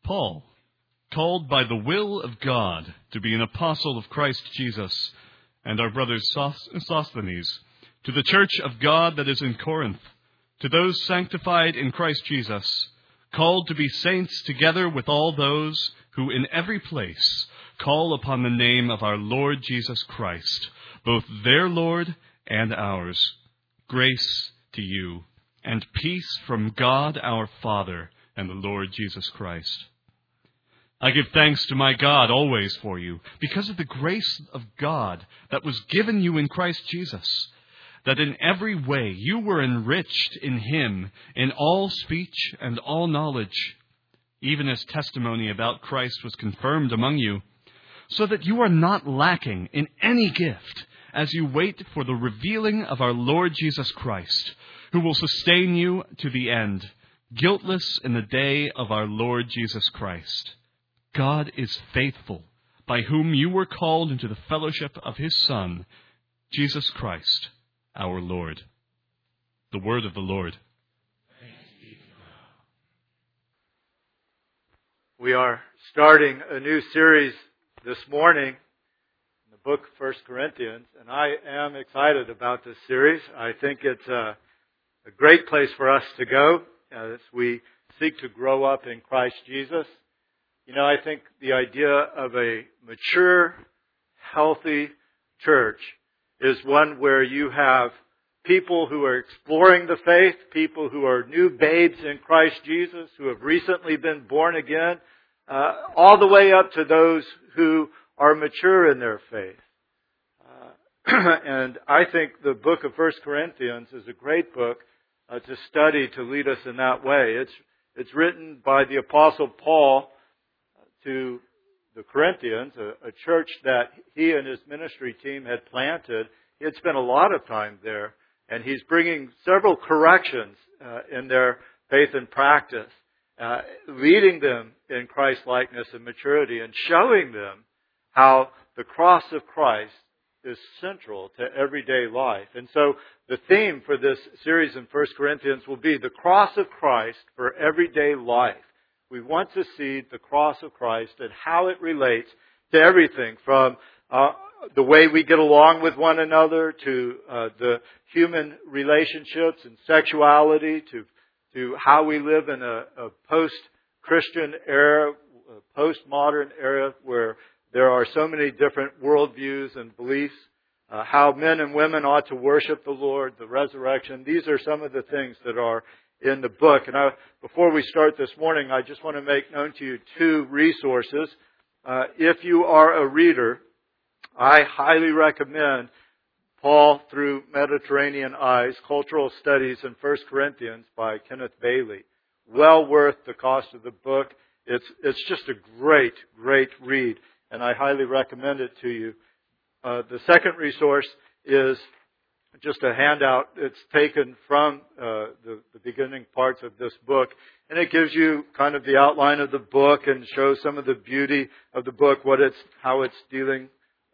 Paul, called by the will of God to be an apostle of Christ Jesus, and our brother Sosthenes, to the church of God that is in Corinth, to those sanctified in Christ Jesus, called to be saints together with all those who in every place call upon the name of our Lord Jesus Christ, both their Lord and ours. Grace to you, and peace from God our Father and the Lord Jesus Christ. I give thanks to my God always for you, because of the grace of God that was given you in Christ Jesus, that in every way you were enriched in Him in all speech and all knowledge, even as testimony about Christ was confirmed among you, so that you are not lacking in any gift as you wait for the revealing of our Lord Jesus Christ, who will sustain you to the end, guiltless in the day of our Lord Jesus Christ. God is faithful, by whom you were called into the fellowship of His Son, Jesus Christ, our Lord. The word of the Lord. We are starting a new series this morning in the book of 1 Corinthians, and I am excited about this series. I think it's a great place for us to go as we seek to grow up in Christ Jesus. You know, I think the idea of a mature, healthy church is one where you have people who are exploring the faith, people who are new babes in Christ Jesus, who have recently been born again, all the way up to those who are mature in their faith. And I think the book of 1 Corinthians is a great book to study, to lead us in that way. It's written by the Apostle Paul to the Corinthians, a church that he and his ministry team had planted. He had spent a lot of time there, and he's bringing several corrections in their faith and practice, leading them in Christ-likeness and maturity, and showing them how the cross of Christ is central to everyday life. And so the theme for this series in 1 Corinthians will be the cross of Christ for everyday life. We want to see the cross of Christ and how it relates to everything from the way we get along with one another to the human relationships and sexuality to how we live in a post-Christian era, a post-modern era where there are so many different worldviews and beliefs, how men and women ought to worship the Lord, the resurrection. These are some of the things that are in the book. And before we start this morning, I just want to make known to you two resources. If you are a reader, I highly recommend Paul Through Mediterranean Eyes, Cultural Studies in 1 Corinthians by Kenneth Bailey. Well worth the cost of the book. It's just a great, great read, and I highly recommend it to you. The second resource is just a handout. It's taken from the beginning parts of this book, and it gives you kind of the outline of the book and shows some of the beauty of the book, how it's dealing,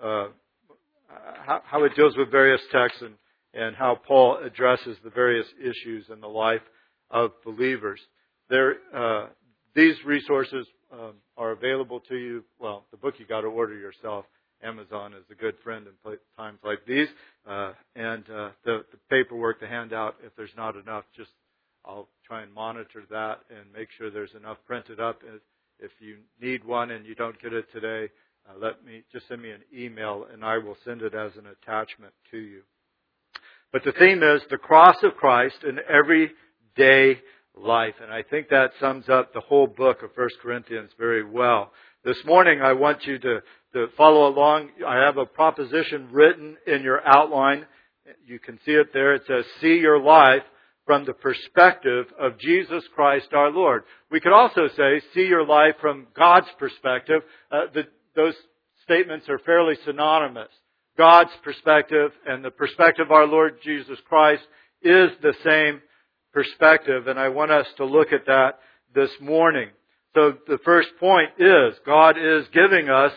how it deals with various texts, and how Paul addresses the various issues in the life of believers. These resources are available to you. Well, the book you got to order yourself. Amazon is a good friend in times like these. And the paperwork, the handout, if there's not enough, I'll try and monitor that and make sure there's enough printed up. If you need one and you don't get it today, send me an email and I will send it as an attachment to you. But the theme is the cross of Christ in everyday life. And I think that sums up the whole book of 1 Corinthians very well. This morning I want you to follow along. I have a proposition written in your outline. You can see it there. It says, see your life from the perspective of Jesus Christ our Lord. We could also say, see your life from God's perspective. Those statements are fairly synonymous. God's perspective and the perspective of our Lord Jesus Christ is the same perspective, and I want us to look at that this morning. So the first point is Paul is giving us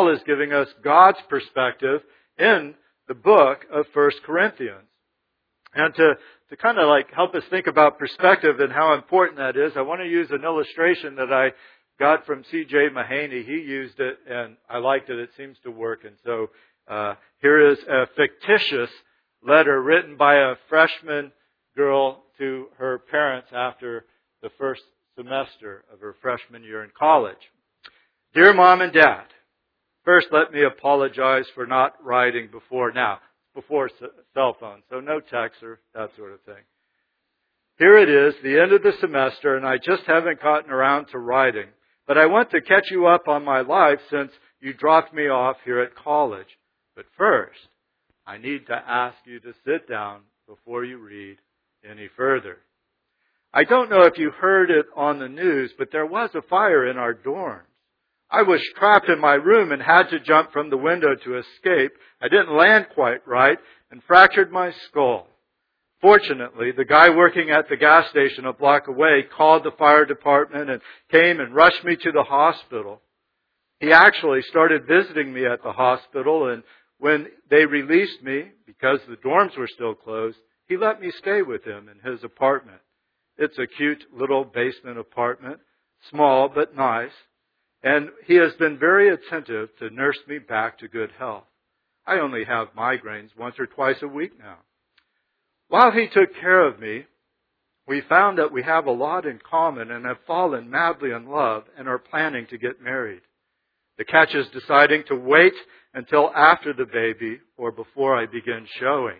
God's perspective in the book of 1 Corinthians. And to kind of like help us think about perspective and how important that is, I want to use an illustration that I got from C.J. Mahaney. He used it, and I liked it. It seems to work. And so here is a fictitious letter written by a freshman girl to her parents after the first semester of her freshman year in college. Dear Mom and Dad, first let me apologize for not writing before now. Before cell phones, so no text or that sort of thing. Here it is, the end of the semester, and I just haven't gotten around to writing. But I want to catch you up on my life since you dropped me off here at college. But first, I need to ask you to sit down before you read any further. I don't know if you heard it on the news, but there was a fire in our dorms. I was trapped in my room and had to jump from the window to escape. I didn't land quite right and fractured my skull. Fortunately, the guy working at the gas station a block away called the fire department and came and rushed me to the hospital. He actually started visiting me at the hospital, and when they released me, because the dorms were still closed, he let me stay with him in his apartment. It's a cute little basement apartment, small but nice. And he has been very attentive to nurse me back to good health. I only have migraines once or twice a week now. While he took care of me, we found that we have a lot in common and have fallen madly in love and are planning to get married. The catch is deciding to wait until after the baby or before I begin showing.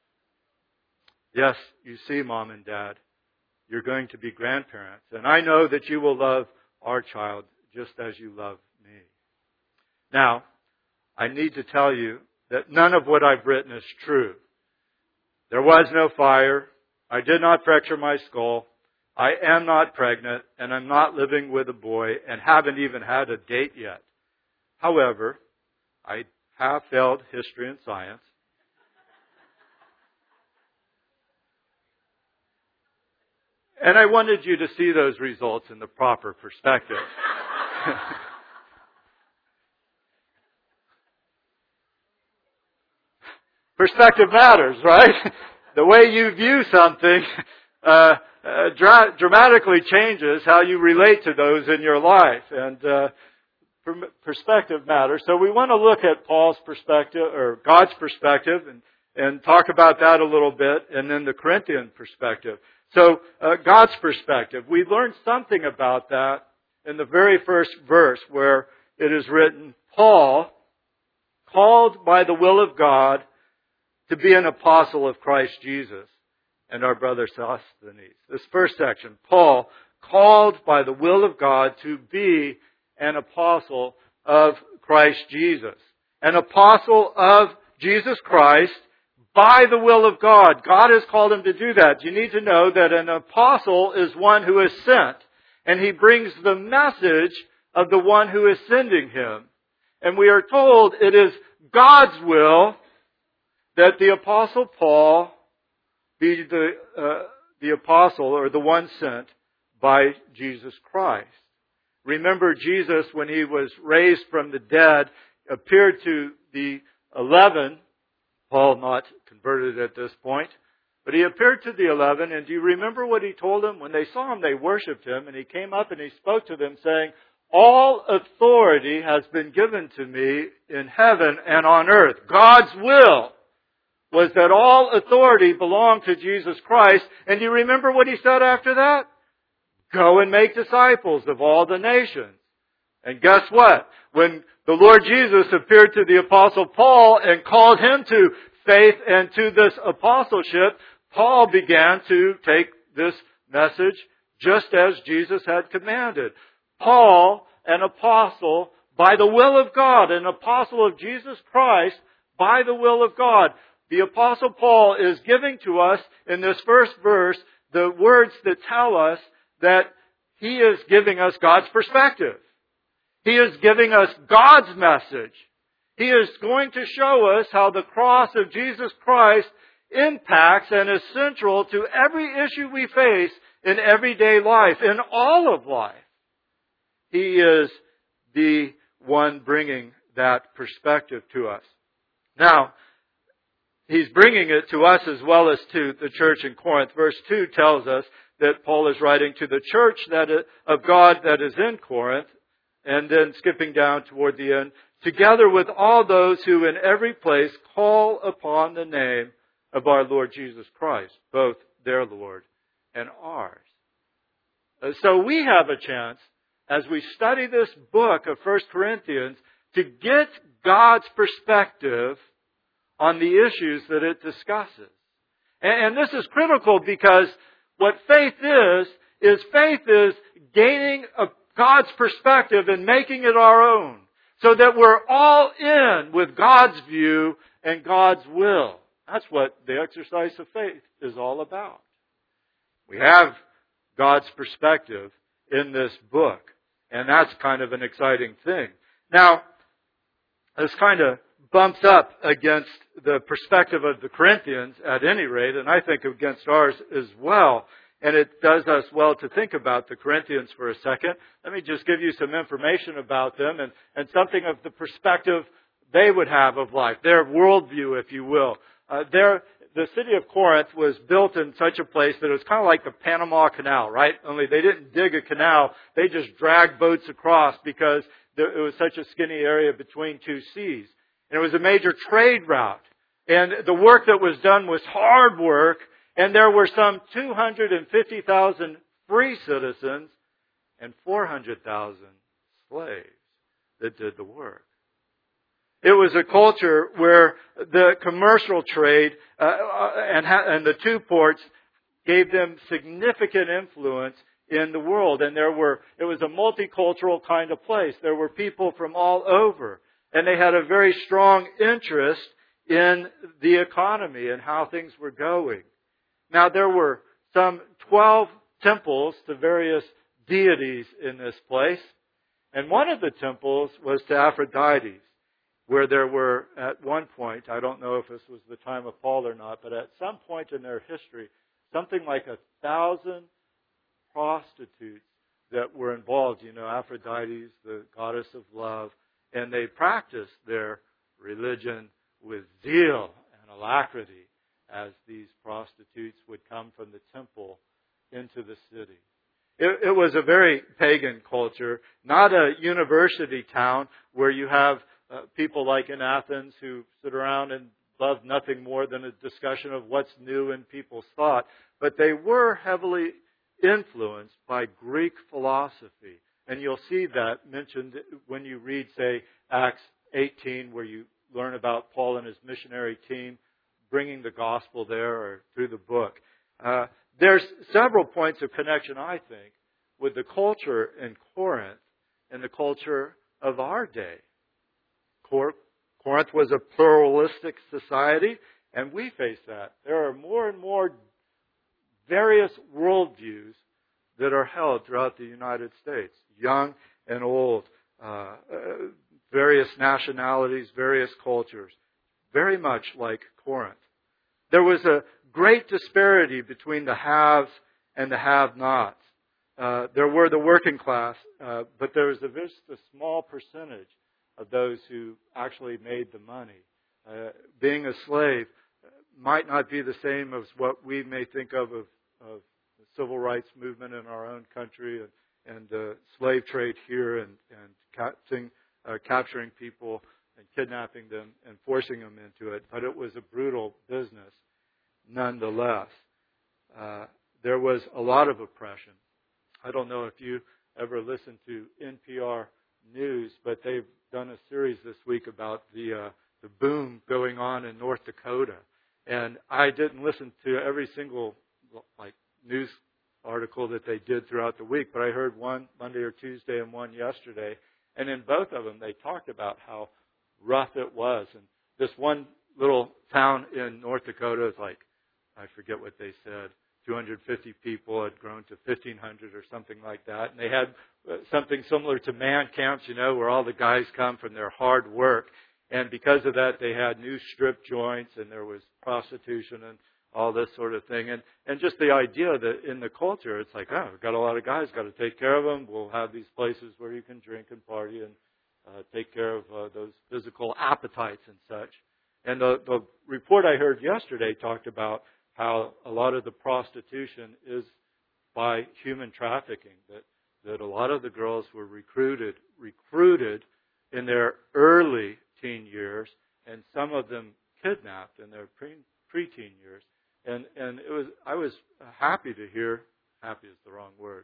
Yes, you see, Mom and Dad, you're going to be grandparents, and I know that you will love our child just as you love me. Now, I need to tell you that none of what I've written is true. There was no fire. I did not fracture my skull. I am not pregnant, and I'm not living with a boy and haven't even had a date yet. However, I have failed history and science. And I wanted you to see those results in the proper perspective. Perspective matters, right? The way you view something dramatically changes how you relate to those in your life. And perspective matters. So we want to look at Paul's perspective, or God's perspective, and talk about that a little bit, and then the Corinthian perspective. So God's perspective. We learned something about that in the very first verse where it is written, Paul, called by the will of God to be an apostle of Christ Jesus, and our brother Sosthenes. This first section, Paul, called by the will of God to be an apostle of Christ Jesus. An apostle of Jesus Christ by the will of God. God has called him to do that. You need to know that an apostle is one who is sent, and he brings the message of the one who is sending him. And we are told it is God's will that the apostle Paul be the apostle or the one sent by Jesus Christ. Remember, Jesus, when he was raised from the dead, appeared to the 11, Paul not converted at this point, but he appeared to the 11, and do you remember what he told them? When they saw him, they worshipped him, and he came up and he spoke to them saying, all authority has been given to me in heaven and on earth. God's will was that all authority belonged to Jesus Christ. And you remember what he said after that? Go and make disciples of all the nations. And guess what? When the Lord Jesus appeared to the Apostle Paul and called him to faith and to this apostleship, Paul began to take this message just as Jesus had commanded. Paul, an apostle by the will of God, an apostle of Jesus Christ by the will of God. The Apostle Paul is giving to us in this first verse the words that tell us that he is giving us God's perspective. He is giving us God's message. He is going to show us how the cross of Jesus Christ impacts and is central to every issue we face in everyday life, in all of life. He is the one bringing that perspective to us. Now, he's bringing it to us as well as to the church in Corinth. Verse 2 tells us that Paul is writing to the church of God that is in Corinth, and then skipping down toward the end, together with all those who in every place call upon the name of our Lord Jesus Christ, both their Lord and ours. So we have a chance, as we study this book of 1 Corinthians, to get God's perspective on the issues that it discusses. And this is critical because what faith is gaining God's perspective and making it our own, so that we're all in with God's view and God's will. That's what the exercise of faith is all about. We have God's perspective in this book, and that's kind of an exciting thing. Now, this kind of bumps up against the perspective of the Corinthians at any rate, and I think against ours as well. And it does us well to think about the Corinthians for a second. Let me just give you some information about them and something of the perspective they would have of life, their worldview, if you will. The city of Corinth was built in such a place that it was kind of like the Panama Canal, right? Only they didn't dig a canal. They just dragged boats across because it was such a skinny area between two seas. And it was a major trade route. And the work that was done was hard work. And there were some 250,000 free citizens and 400,000 slaves that did the work. It was a culture where the commercial trade and the two ports gave them significant influence in the world. And it was a multicultural kind of place. There were people from all over. And they had a very strong interest in the economy and how things were going. Now, there were some 12 temples to various deities in this place. And one of the temples was to Aphrodite, where there were, at one point, I don't know if this was the time of Paul or not, but at some point in their history, something like 1,000 prostitutes that were involved. You know, Aphrodite's the goddess of love, and they practiced their religion with zeal and alacrity as these prostitutes would come from the temple into the city. It was a very pagan culture, not a university town where you have people like in Athens who sit around and love nothing more than a discussion of what's new in people's thought. But they were heavily influenced by Greek philosophy. And you'll see that mentioned when you read, say, Acts 18, where you learn about Paul and his missionary team bringing the gospel there or through the book. There's several points of connection, I think, with the culture in Corinth and the culture of our day. Corinth was a pluralistic society, and we face that. There are more and more various worldviews that are held throughout the United States, young and old, various nationalities, various cultures, very much like Corinth. There was a great disparity between the haves and the have-nots. There were the working class, but there was just a small percentage of those who actually made the money. Being a slave might not be the same as what we may think of the civil rights movement in our own country and slave trade here and capturing people and kidnapping them and forcing them into it. But it was a brutal business nonetheless. There was a lot of oppression. I don't know if you ever listened to NPR News, but they've done a series this week about the boom going on in North Dakota. And I didn't listen to every single news article that they did throughout the week, but I heard one Monday or Tuesday and one yesterday. And in both of them, they talked about how rough it was. And this one little town in North Dakota is I forget what they said, 250 people had grown to 1,500 or something like that. And they had something similar to man camps, where all the guys come from their hard work. And because of that, they had new strip joints and there was prostitution and all this sort of thing. And just the idea that in the culture, it's like, we've got a lot of guys, got to take care of them. We'll have these places where you can drink and party and take care of those physical appetites and such. And the report I heard yesterday talked about how a lot of the prostitution is by human trafficking, that a lot of the girls were recruited in their early teen years, and some of them kidnapped in their preteen years. And I was happy to hear, happy is the wrong word.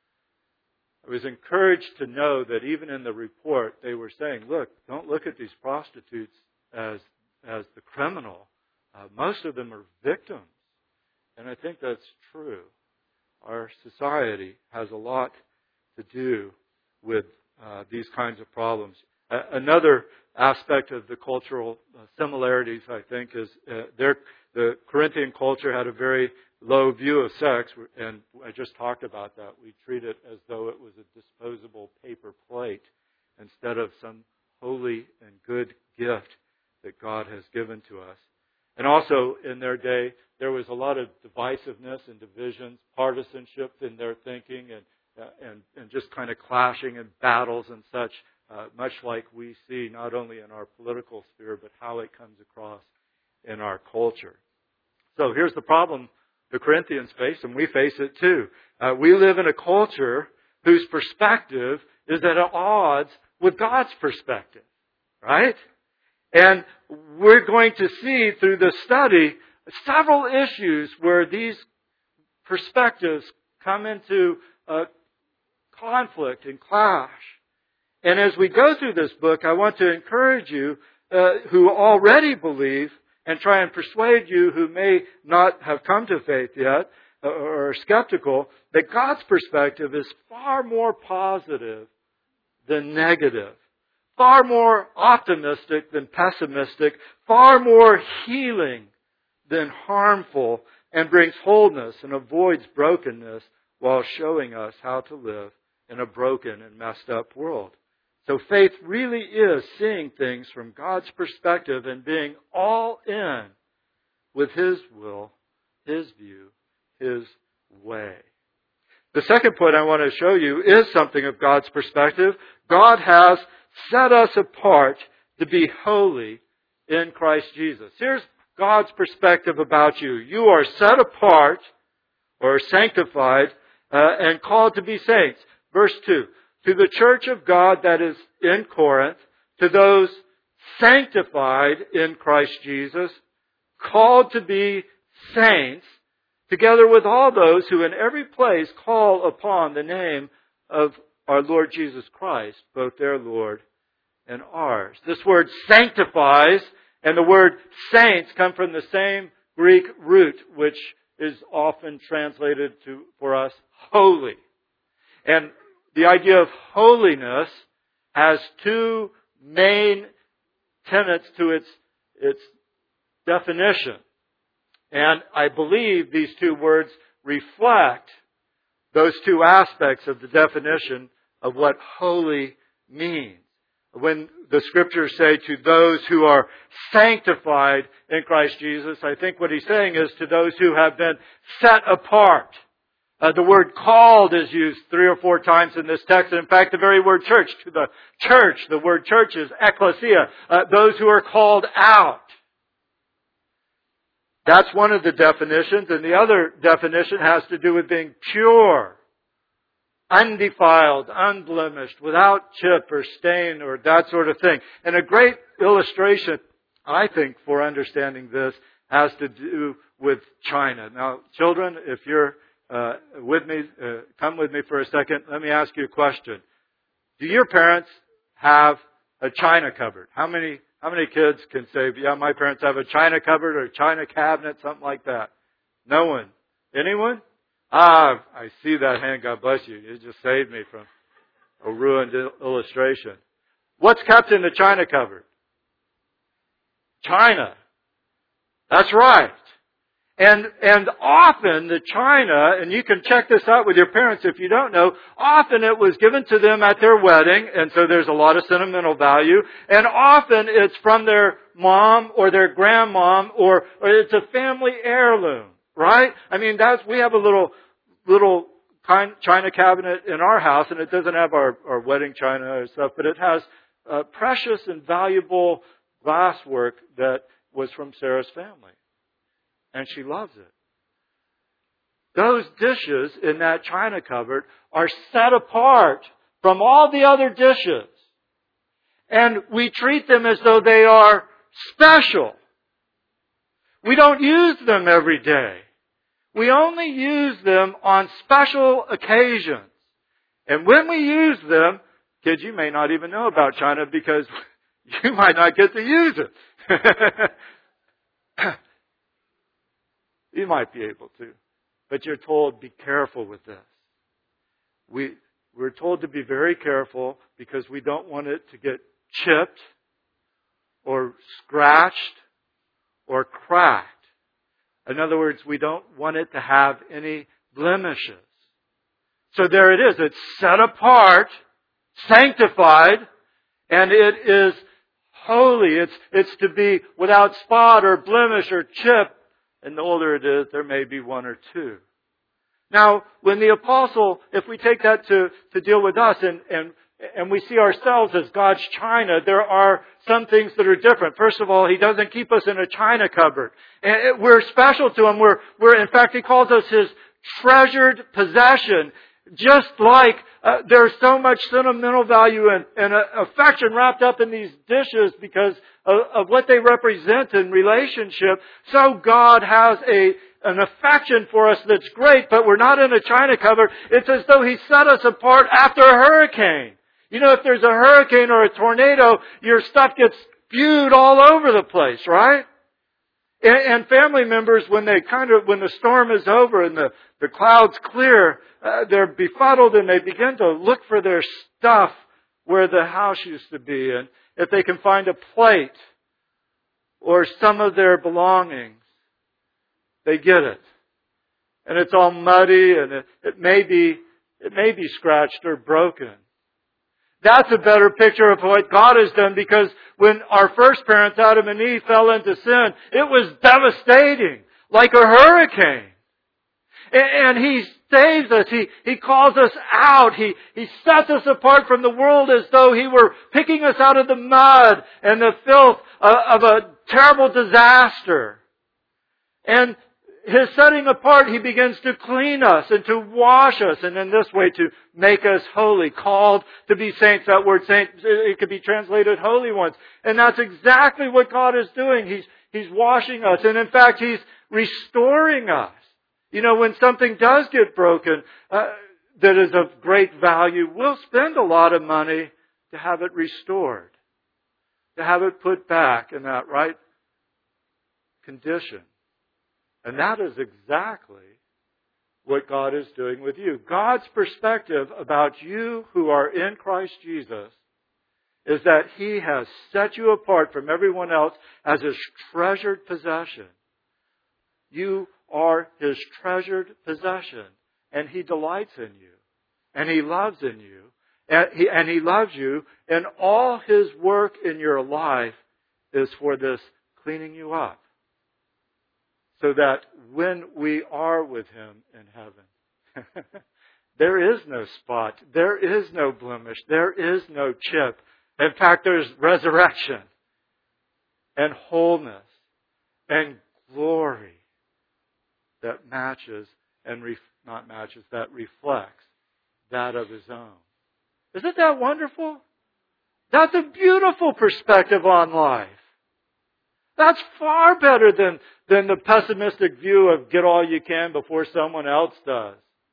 I was encouraged to know that even in the report they were saying, look, don't look at these prostitutes as the criminal. Most of them are victims. And I think that's true. Our society has a lot to do with these kinds of problems. Another aspect of the cultural similarities, I think, is the Corinthian culture had a very low view of sex, and I just talked about that. We treat it as though it was a disposable paper plate instead of some holy and good gift that God has given to us. And also, in their day, there was a lot of divisiveness and divisions, partisanship in their thinking, and just kind of clashing and battles and such, much like we see not only in our political sphere, but how it comes across in our culture. So here's the problem the Corinthians face, and we face it too. We live in a culture whose perspective is at odds with God's perspective, right? And we're going to see through the study several issues where these perspectives come into conflict and clash. And as we go through this book, I want to encourage you who already believe and try and persuade you who may not have come to faith yet or are skeptical that God's perspective is far more positive than negative, far more optimistic than pessimistic, far more healing than harmful, and brings wholeness and avoids brokenness while showing us how to live in a broken and messed up world. So faith really is seeing things from God's perspective and being all in with His will, His view, His way. The second point I want to show you is something of God's perspective. God has set us apart to be holy in Christ Jesus. Here's God's perspective about you. You are set apart or sanctified and called to be saints. Verse 2. To the church of God that is in Corinth, to those sanctified in Christ Jesus, called to be saints, together with all those who in every place call upon the name of our Lord Jesus Christ, both their Lord and ours. This word sanctifies and the word saints come from the same Greek root, which is often translated for us holy. And the idea of holiness has two main tenets to its definition. And I believe these two words reflect those two aspects of the definition of what holy means. When the Scriptures say to those who are sanctified in Christ Jesus, I think what he's saying is to those who have been set apart. The word called is used 3 or 4 times in this text. And in fact, the very word church, to the church, the word church is ekklesia, those who are called out. That's one of the definitions. And the other definition has to do with being pure, undefiled, unblemished, without chip or stain or that sort of thing. And a great illustration, I think, for understanding this has to do with China. Now, children, if you're with me, come with me for a second. Let me ask you a question. Do your parents have a china cupboard? How many kids can say, yeah, my parents have a china cupboard or a china cabinet, something like that? No one. Anyone? I see that hand. God bless you. You just saved me from a ruined illustration. What's kept in the china cupboard? China. That's right. And often the china, and you can check this out with your parents if you don't know, often it was given to them at their wedding, and so there's a lot of sentimental value, and often it's from their mom or their grandmom, or it's a family heirloom, right? I mean, we have a little china cabinet in our house, and it doesn't have our wedding china or stuff, but it has precious and valuable glasswork that was from Sarah's family. And she loves it. Those dishes in that china cupboard are set apart from all the other dishes. And we treat them as though they are special. We don't use them every day. We only use them on special occasions. And when we use them, kids, you may not even know about china because you might not get to use it. You might be able to. But you're told, be careful with this. We're told to be very careful because we don't want it to get chipped or scratched or cracked. In other words, we don't want it to have any blemishes. So there it is. It's set apart, sanctified, and it is holy. It's to be without spot or blemish or chip. And the older it is, there may be one or two. Now, when the apostle, if we take that to deal with us and we see ourselves as God's china, there are some things that are different. First of all, He doesn't keep us in a china cupboard. And we're special to Him. We're in fact, He calls us His treasured possession. Just like there's so much sentimental value and affection wrapped up in these dishes because of what they represent in relationship, so God has an affection for us that's great, but we're not in a china cupboard. It's as though He set us apart after a hurricane. You know, if there's a hurricane or a tornado, your stuff gets spewed all over the place, right? And family members, when the storm is over and the clouds clear, they're befuddled and they begin to look for their stuff where the house used to be. And if they can find a plate or some of their belongings, they get it. And it's all muddy and it may be scratched or broken. That's a better picture of what God has done, because when our first parents, Adam and Eve, fell into sin, it was devastating, like a hurricane. And He saves us. He calls us out. He sets us apart from the world as though He were picking us out of the mud and the filth of a terrible disaster. And His setting apart, He begins to clean us and to wash us, and in this way to make us holy, called to be saints. That word saint, it could be translated holy ones. And that's exactly what God is doing. He's washing us, and in fact, He's restoring us. You know, when something does get broken that is of great value, we'll spend a lot of money to have it restored, to have it put back in that right condition. And that is exactly what God is doing with you. God's perspective about you who are in Christ Jesus is that He has set you apart from everyone else as His treasured possession. You are His treasured possession. And He delights in you. And He loves in you. And He loves you. And all His work in your life is for this cleaning you up. So that when we are with Him in heaven, there is no spot, there is no blemish, there is no chip. In fact, there's resurrection and wholeness and glory that matches and that reflects that of His own. Isn't that wonderful? That's a beautiful perspective on life. That's far better than the pessimistic view of get all you can before someone else does.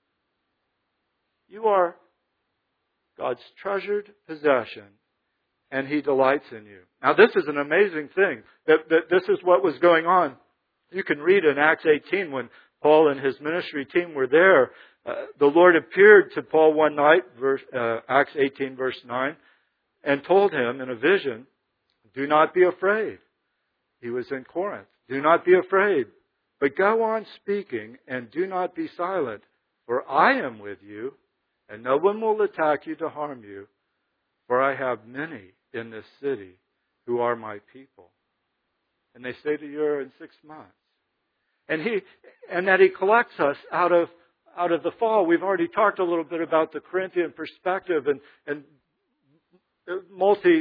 You are God's treasured possession, and He delights in you. Now, this is an amazing thing. That this is what was going on. You can read in Acts 18 when Paul and his ministry team were there. The Lord appeared to Paul one night, Acts 18 verse 9, and told him in a vision, "Do not be afraid." He was in Corinth. "Do not be afraid, but go on speaking and do not be silent, for I am with you, and no one will attack you to harm you, for I have many in this city who are my people." And they stay to you in 6 months. And that He collects us out of the fall. We've already talked a little bit about the Corinthian perspective and multicultural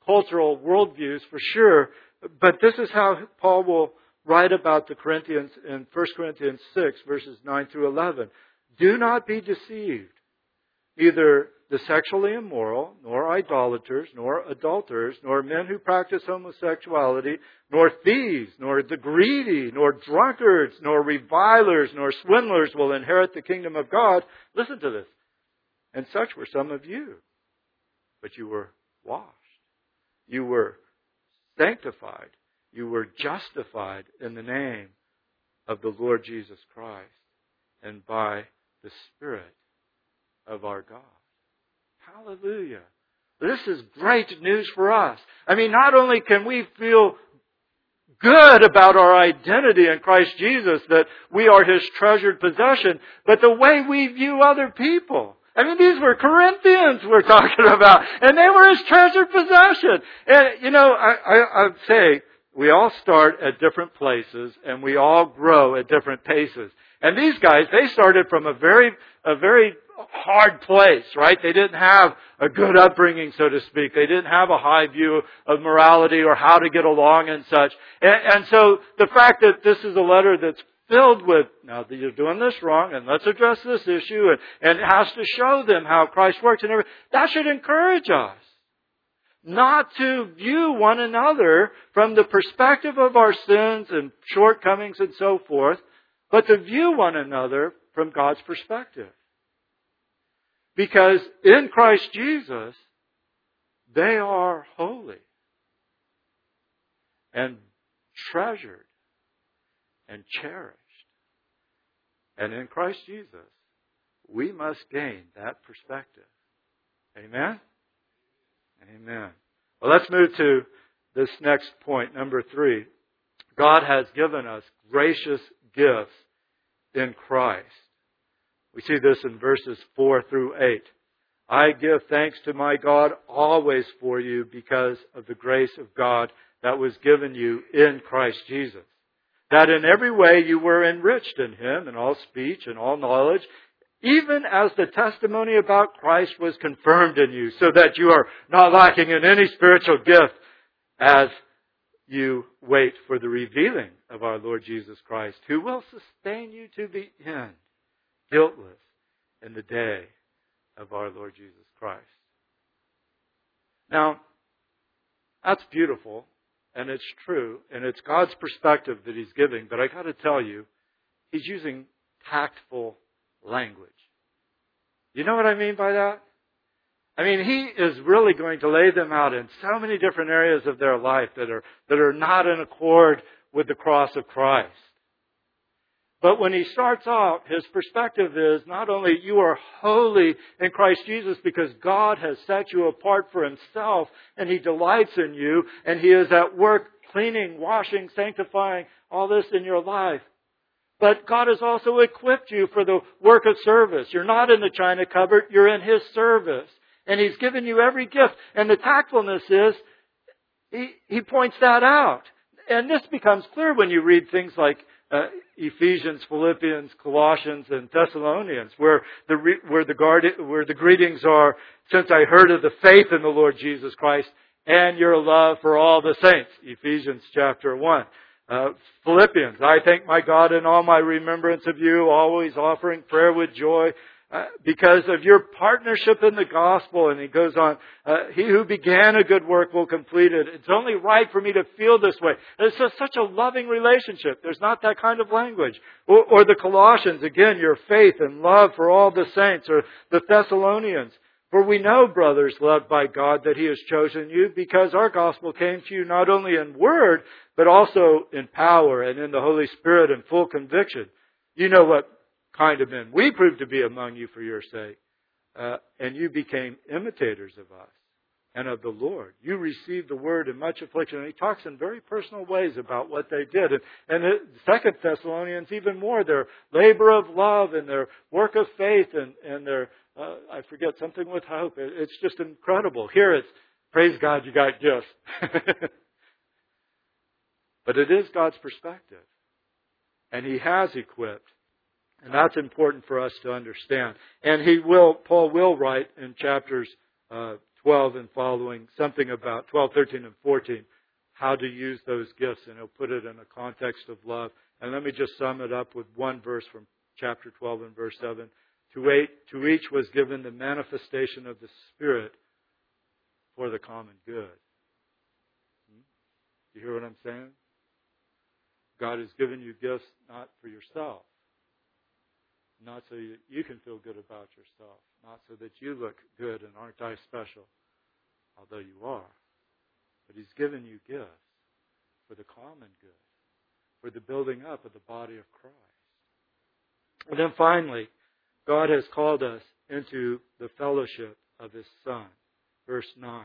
cultural worldviews for sure. But this is how Paul will write about the Corinthians in 1 Corinthians 6, verses 9 through 11. Do not be deceived. Neither the sexually immoral, nor idolaters, nor adulterers, nor men who practice homosexuality, nor thieves, nor the greedy, nor drunkards, nor revilers, nor swindlers will inherit the kingdom of God. Listen to this. And such were some of you. But you were washed. You were sanctified. You were justified in the name of the Lord Jesus Christ and by the Spirit of our God. Hallelujah. This is great news for us. I mean, not only can we feel good about our identity in Christ Jesus, that we are His treasured possession, but the way we view other people. I mean, these were Corinthians we're talking about, and they were His treasured possession. And, I'd say we all start at different places, and we all grow at different paces. And these guys, they started from a very hard place, right? They didn't have a good upbringing, so to speak. They didn't have a high view of morality or how to get along and such. And so the fact that this is a letter that's filled with, now you're doing this wrong, and let's address this issue, and it has to show them how Christ works and everything, that should encourage us. Not to view one another from the perspective of our sins and shortcomings and so forth, but to view one another from God's perspective. Because in Christ Jesus, they are holy and treasured and cherished. And in Christ Jesus, we must gain that perspective. Amen? Amen. Well, let's move to this next point, number 3. God has given us gracious gifts in Christ. We see this in verses 4 through 8. I give thanks to my God always for you because of the grace of God that was given you in Christ Jesus. That in every way you were enriched in Him, in all speech and all knowledge, even as the testimony about Christ was confirmed in you, so that you are not lacking in any spiritual gift as you wait for the revealing of our Lord Jesus Christ, who will sustain you to the end, guiltless in the day of our Lord Jesus Christ. Now, that's beautiful, and it's true, and it's God's perspective that He's giving, but I got to tell you, He's using tactful language. You know what I mean by that? I mean, He is really going to lay them out in so many different areas of their life that are not in accord with the cross of Christ. But when He starts off, His perspective is not only you are holy in Christ Jesus because God has set you apart for Himself and He delights in you and He is at work cleaning, washing, sanctifying all this in your life. But God has also equipped you for the work of service. You're not in the china cupboard, you're in His service. And He's given you every gift. And the tactfulness is, He points that out. And this becomes clear when you read things like Ephesians, Philippians, Colossians, and Thessalonians, where the greetings are, since I heard of the faith in the Lord Jesus Christ and your love for all the saints. Ephesians chapter 1. Philippians, I thank my God in all my remembrance of you, always offering prayer with joy because of your partnership in the gospel. And he goes on, he who began a good work will complete it. It's only right for me to feel this way. It's just such a loving relationship. There's not that kind of language. Or the Colossians, again, your faith and love for all the saints. Or the Thessalonians. For we know, brothers loved by God, that He has chosen you because our gospel came to you not only in word, but also in power and in the Holy Spirit and full conviction. You know what kind of men we proved to be among you for your sake. And you became imitators of us and of the Lord. You received the word in much affliction. And he talks in very personal ways about what they did. And the 2 Thessalonians, even more, their labor of love and their work of faith and their I forget, something with hope. It's just incredible. Here it's, praise God, you got gifts. But it is God's perspective. And He has equipped. And that's important for us to understand. And Paul will write in chapters 12 and following, something about 12, 13, and 14, how to use those gifts, and he'll put it in a context of love. And let me just sum it up with one verse from chapter 12 and verse 7. To each was given the manifestation of the Spirit for the common good. You hear what I'm saying? God has given you gifts not for yourself, not so you can feel good about yourself, not so that you look good and aren't I special, although you are. But He's given you gifts for the common good, for the building up of the body of Christ. And then finally, God has called us into the fellowship of His Son. Verse 9.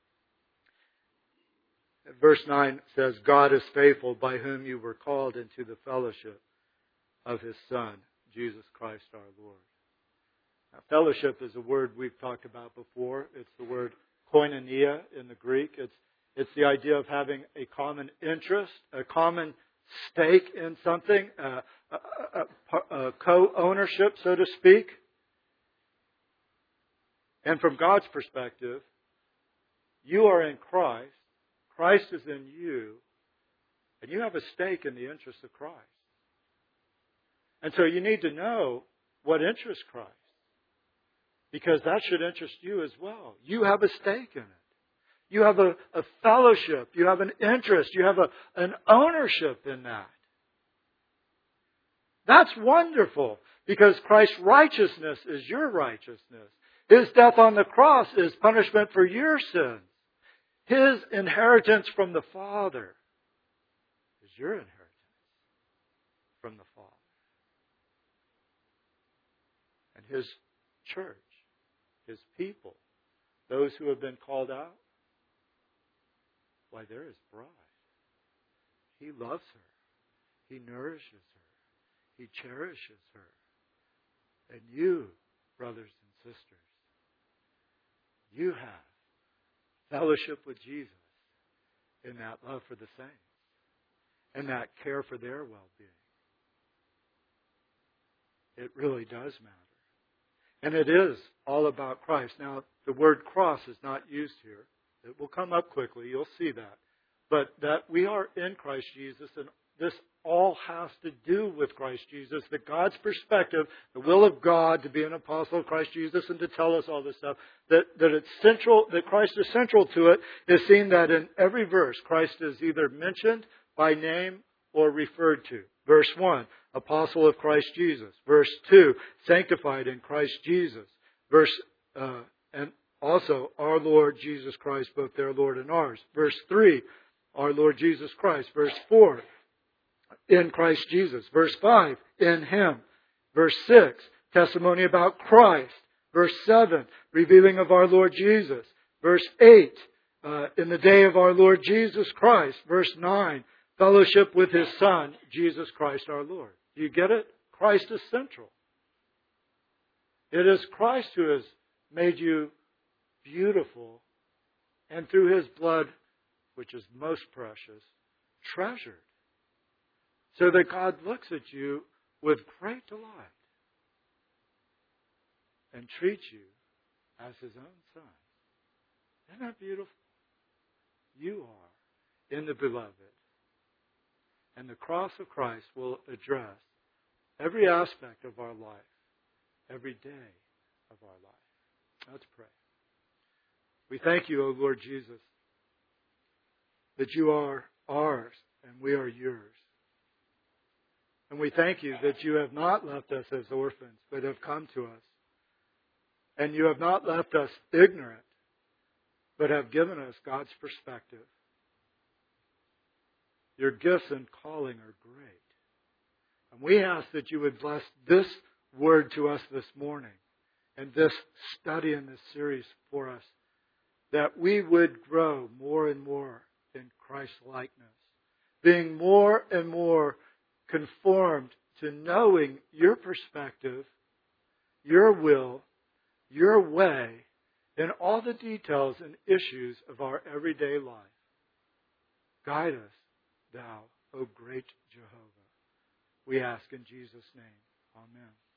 Verse 9 says, God is faithful, by whom you were called into the fellowship of His Son, Jesus Christ our Lord. Now, fellowship is a word we've talked about before. It's the word koinonia in the Greek. It's the idea of having a common interest, a common stake in something, a co-ownership, so to speak. And from God's perspective, you are in Christ, Christ is in you, and you have a stake in the interest of Christ. And so you need to know what interests Christ, because that should interest you as well. You have a stake in it. You have a fellowship. You have an interest. You have an ownership in that. That's wonderful, because Christ's righteousness is your righteousness. His death on the cross is punishment for your sins. His inheritance from the Father is your inheritance from the Father. And His church, His people, those who have been called out, why, they're His bride. He loves her. He nourishes her. He cherishes her. And you, brothers and sisters, you have fellowship with Jesus in that love for the saints and that care for their well-being. It really does matter. And it is all about Christ. Now, the word cross is not used here. It will come up quickly. You'll see that. But that we are in Christ Jesus, and this all has to do with Christ Jesus. That God's perspective, the will of God to be an apostle of Christ Jesus and to tell us all this stuff, that it's central, that Christ is central to it, is seen that in every verse Christ is either mentioned by name or referred to. Verse 1, apostle of Christ Jesus. Verse 2, sanctified in Christ Jesus. And also, our Lord Jesus Christ, both their Lord and ours. Verse 3, our Lord Jesus Christ. Verse 4, in Christ Jesus. Verse 5, in Him. Verse 6, testimony about Christ. Verse 7, revealing of our Lord Jesus. Verse 8, in the day of our Lord Jesus Christ. Verse 9, fellowship with His Son, Jesus Christ our Lord. Do you get it? Christ is central. It is Christ who has made you beautiful, and through His blood, which is most precious, treasured, so that God looks at you with great delight and treats you as His own Son. Isn't that beautiful? You are in the Beloved, and the cross of Christ will address every aspect of our life, every day of our life. Let's pray. We thank You, O Lord Jesus, that You are ours and we are Yours. And we thank You that You have not left us as orphans, but have come to us. And You have not left us ignorant, but have given us God's perspective. Your gifts and calling are great. And we ask that You would bless this word to us this morning and this study in this series for us, that we would grow more and more in Christ's likeness, being more and more conformed to knowing Your perspective, Your will, Your way, in all the details and issues of our everyday life. Guide us, Thou, O great Jehovah. We ask in Jesus' name. Amen.